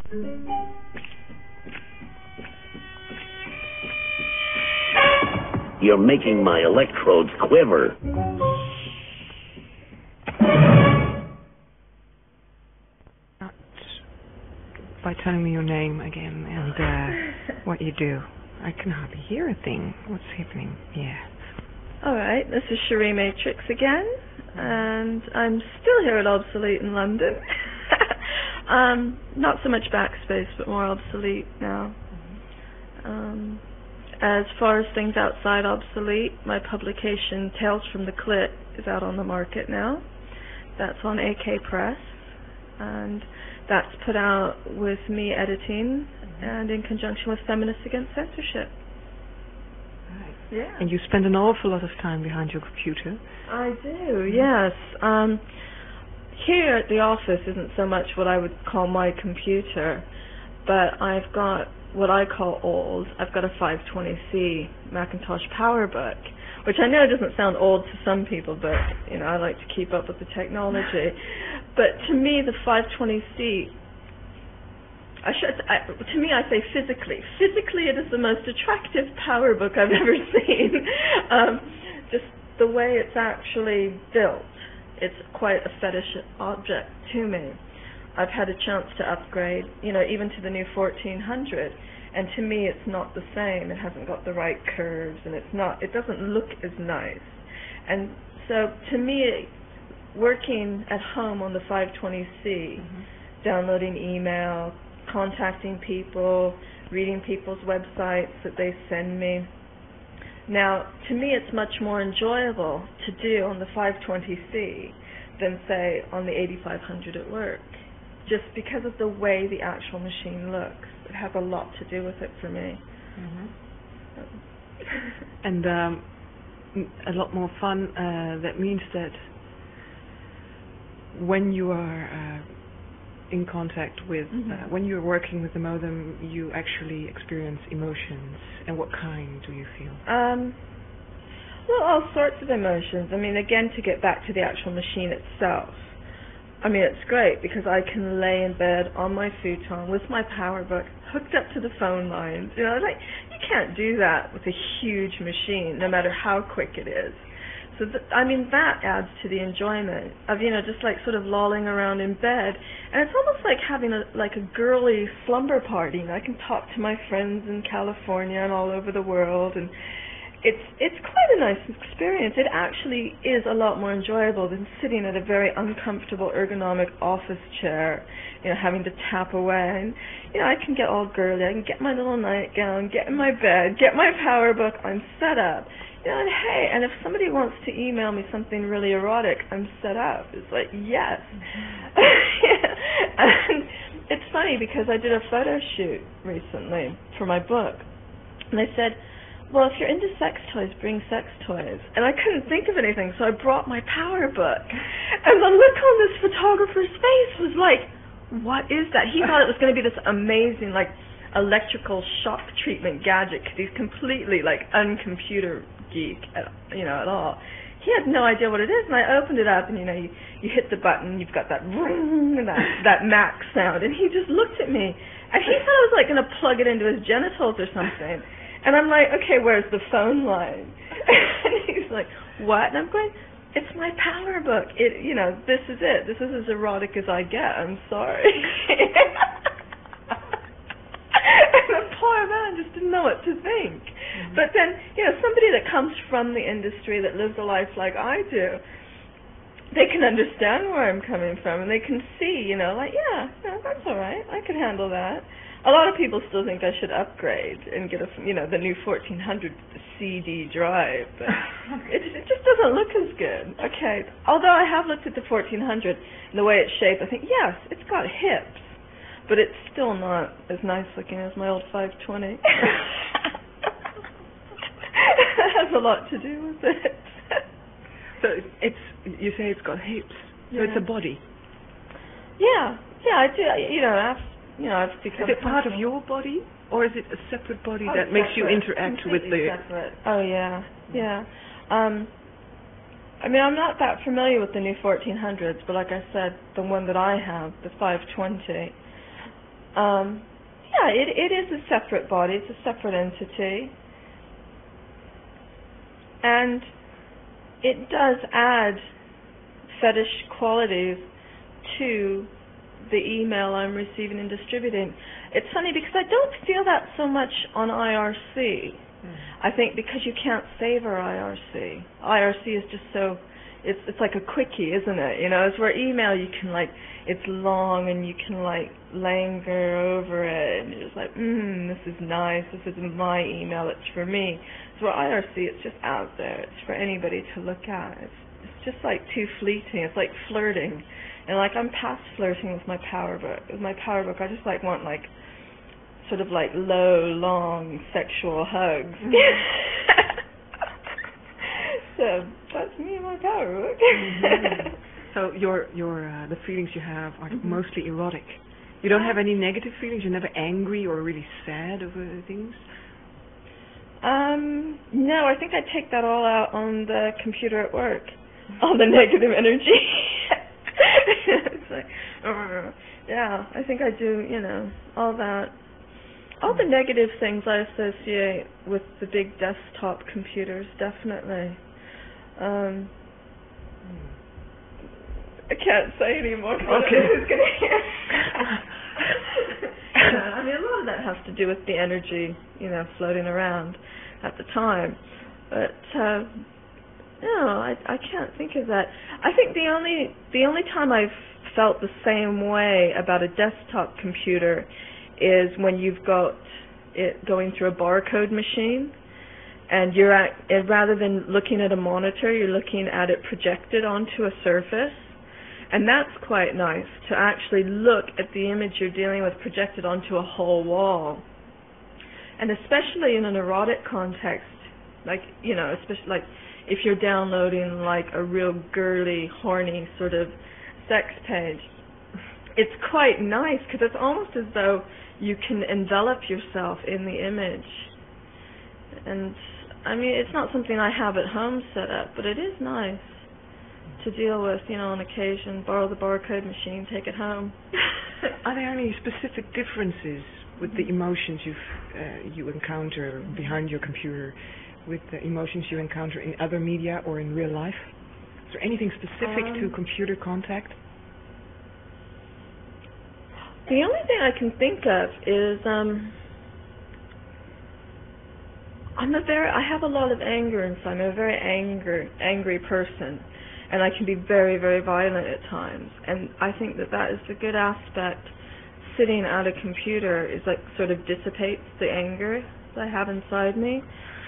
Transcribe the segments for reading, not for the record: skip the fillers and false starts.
You're making my electrodes quiver. By telling me your name again and what you do. I can hardly hear a thing. What's happening? Yeah. All right, this is Cherie Matrix again, and I'm still here at Obsolete in London. Not so much Backspace, but more Obsolete now. As far as things outside Obsolete, my publication Tales from the Clit is out on the market now. That's on AK Press, and that's put out with me editing and in conjunction with Feminists Against Censorship. Right. Yeah. And you spend an awful lot of time behind your computer. I do, yes. Here at the office isn't so much what I would call my computer, but I've got what I call old. I've got a 520C Macintosh PowerBook, which I know doesn't sound old to some people, but you know, I like to keep up with the technology. But to me, the 520C, to me, I say physically, it is the most attractive PowerBook I've ever seen. Just the way it's actually built, it's quite a fetish object to me. I've had a chance to upgrade, you know, even to the new 1400, and to me it's not the same. It hasn't got the right curves, and it doesn't look as nice. And so to me, working at home on the 520C, downloading email, contacting people, reading people's websites that they send me. Now, to me it's much more enjoyable to do on the 520C than, say, on the 8500 at work, just because of the way the actual machine looks. It has a lot to do with it for me. And a lot more fun. That means that when you are in contact with, when you're working with the modem, you actually experience emotions. And what kind do you feel? Well, all sorts of emotions. I mean, again, to get back to the actual machine itself, I mean, it's great because I can lay in bed on my futon with my PowerBook hooked up to the phone lines. You know, like, you can't do that with a huge machine, no matter how quick it is. So, I mean, that adds to the enjoyment of, you know, just like sort of lolling around in bed. And it's almost like having a girly slumber party. You know, I can talk to my friends in California and all over the world, and it's quite a nice experience. It actually is a lot more enjoyable than sitting at a very uncomfortable ergonomic office chair, you know, having to tap away. And, you know, I can get all girly. I can get my little nightgown, get in my bed, get my PowerBook. I'm set up. You know, and hey, and if somebody wants to email me something really erotic, I'm set up. It's like, yes. And it's funny because I did a photo shoot recently for my book, and they said, well, if you're into sex toys, bring sex toys. And I couldn't think of anything, so I brought my PowerBook. And the look on this photographer's face was like, what is that? He thought it was going to be this amazing, like, electrical shock treatment gadget, because he's completely, like, uncomputer geek, at all. He had no idea what it is, and I opened it up, and, you know, you hit the button, you've got that ring, that Mac sound, and he just looked at me, and he thought I was, like, going to plug it into his genitals or something. And I'm like, okay, where's the phone line? And he's like, what? And I'm going, it's my PowerBook. You know, this is it. This is as erotic as I get. I'm sorry. And the poor man just didn't know what to think. But then, you know, somebody that comes from the industry, that lives a life like I do, they can understand where I'm coming from, and they can see, you know, like, yeah, no, that's all right. I can handle that. A lot of people still think I should upgrade and get the new 1400 CD drive, but it just doesn't look as good. Okay, although I have looked at the 1400 and the way it's shaped, I think, yes, it's got hips, but it's still not as nice looking as my old 520. That has a lot to do with it. So you say it's got hips, so it's a body. Yeah, I do. I've become. Is it part of your body, or is it a separate body that makes you interact with the? Separate. Oh yeah. I mean, I'm not that familiar with the new 1400s, but like I said, the one that I have, the 520, Yeah, it is a separate body. It's a separate entity. And it does add fetish qualities to the email I'm receiving and distributing. It's funny because I don't feel that so much on IRC. I think because you can't savor IRC. IRC is just so, it's like a quickie, isn't it? You know, it's where email you can like, it's long and you can like linger over it and you're just like, this is nice, this isn't my email, it's for me. So where IRC, it's just out there, it's for anybody to look at. It's just like too fleeting, it's like flirting. And like I'm past flirting with my power book. With my power book, I just like want like sort of like low, long sexual hugs. So that's me and my power book. So your the feelings you have are mostly erotic. You don't have any negative feelings. You're never angry or really sad over things. No, I think I take that all out on the computer at work. All the negative energy. It's like, yeah, I think I do, you know, all that. All the negative things I associate with the big desktop computers, definitely. I can't say anymore. Okay. Who's going to hear? I mean, a lot of that has to do with the energy, you know, floating around at the time. But no, I can't think of that. I think the only time I've felt the same way about a desktop computer is when you've got it going through a barcode machine, and rather than looking at a monitor, you're looking at it projected onto a surface, and that's quite nice to actually look at the image you're dealing with projected onto a whole wall, and especially in an erotic context, like, you know, especially like if you're downloading like a real girly, horny sort of sex page, it's quite nice because it's almost as though you can envelop yourself in the image. And I mean, it's not something I have at home set up, but it is nice to deal with, you know, on occasion, borrow the barcode machine, take it home. Are there any specific differences with the emotions you encounter behind your computer with the emotions you encounter in other media or in real life? Is there anything specific to computer contact? The only thing I can think of is I have a lot of anger inside. I'm a very angry person, and I can be very, very violent at times. And I think that is a good aspect. Sitting at a computer is like sort of dissipates the anger that I have inside me.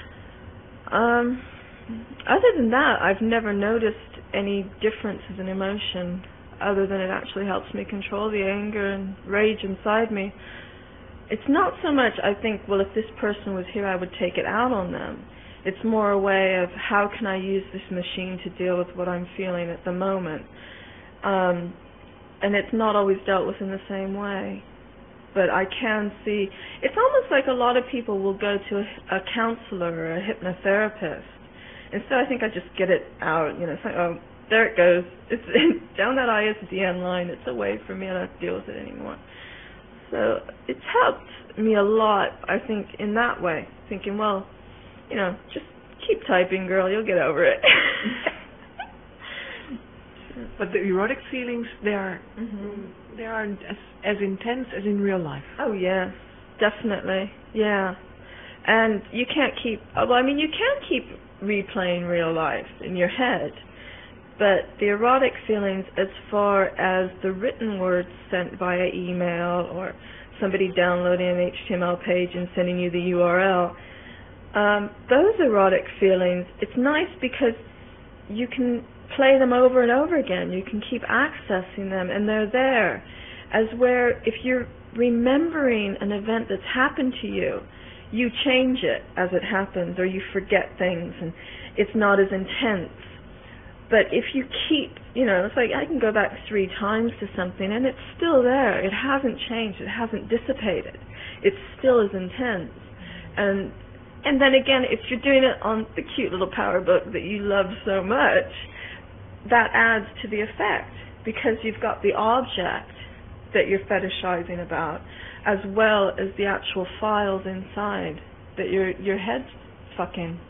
Other than that, I've never noticed any differences in emotion, other than it actually helps me control the anger and rage inside me. It's not so much, I think, well, if this person was here, I would take it out on them. It's more a way of how can I use this machine to deal with what I'm feeling at the moment. And it's not always dealt with in the same way. But I can see, it's almost like a lot of people will go to a counselor or a hypnotherapist. And so I think I just get it out, you know, it's like, oh, there it goes. It's down that ISDN line. It's away from me. I don't have to deal with it anymore. So it's helped me a lot, I think, in that way. Thinking, well, you know, just keep typing, girl. You'll get over it. But the erotic feelings, they are as intense as in real life. Oh, yes, definitely. Yeah. And you can't keep, well, I mean, you can keep replaying real life in your head. But the erotic feelings, as far as the written words sent via email or somebody downloading an HTML page and sending you the URL, those erotic feelings, it's nice because you can play them over and over again. You can keep accessing them, and they're there. As where if you're remembering an event that's happened to you, you change it as it happens, or you forget things, and it's not as intense. But if you keep, you know, it's like I can go back 3 times to something and it's still there. It hasn't changed. It hasn't dissipated. It's still as intense. And then again, if you're doing it on the cute little power book that you love so much, that adds to the effect because you've got the object that you're fetishizing about, as well as the actual files inside that your head's fucking.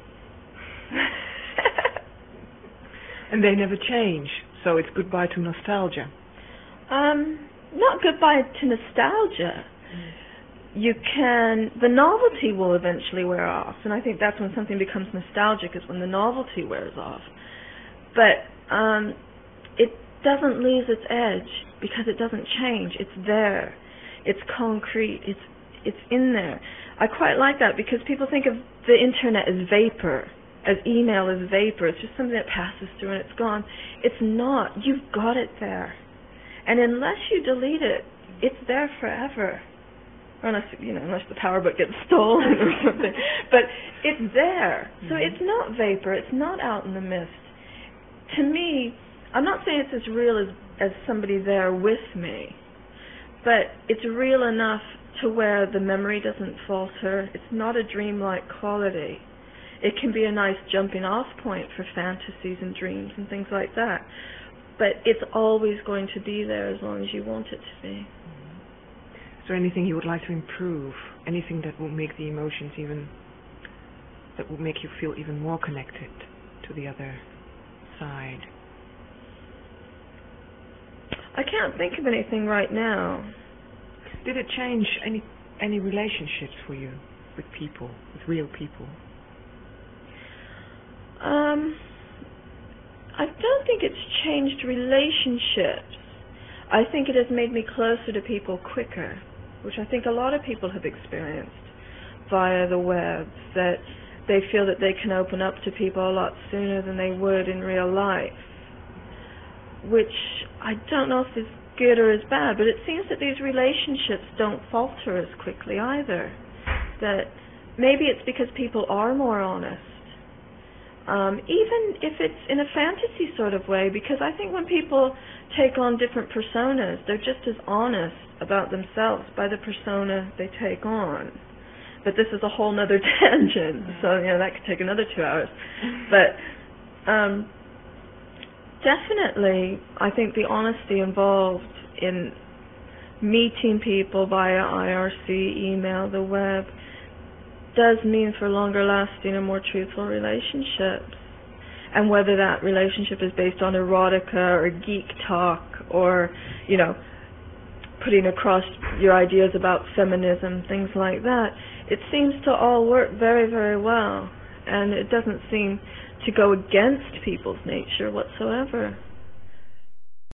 And they never change, so it's goodbye to nostalgia. Not goodbye to nostalgia. The novelty will eventually wear off, and I think that's when something becomes nostalgic, is when the novelty wears off. But it doesn't lose its edge because it doesn't change. It's there. It's concrete. It's in there. I quite like that because people think of the internet as vapor, as email as vapor. It's just something that passes through and it's gone. It's not. You've got it there. And unless you delete it, it's there forever. Unless the PowerBook gets stolen or something. But it's there. So it's not vapor. It's not out in the mist. To me, I'm not saying it's as real as somebody there with me, but it's real enough to where the memory doesn't falter. It's not a dreamlike quality. It can be a nice jumping off point for fantasies and dreams and things like that. But it's always going to be there as long as you want it to be. Is there anything you would like to improve? Anything that will make the emotions that will make you feel even more connected to the other side? I can't think of anything right now. Did it change any relationships for you with people, with real people? I don't think it's changed relationships. I think it has made me closer to people quicker, which I think a lot of people have experienced via the web, that they feel that they can open up to people a lot sooner than they would in real life, which I don't know if is good or is bad, but it seems that these relationships don't falter as quickly either. That maybe it's because people are more honest. Even if it's in a fantasy sort of way, because I think when people take on different personas, they're just as honest about themselves by the persona they take on. But this is a whole nother tangent, so that could take another 2 hours. But definitely, I think the honesty involved in meeting people via IRC, email, the web, does mean for longer lasting and more truthful relationships. And whether that relationship is based on erotica or geek talk or, putting across your ideas about feminism, things like that, it seems to all work very, very well. And it doesn't seem to go against people's nature whatsoever.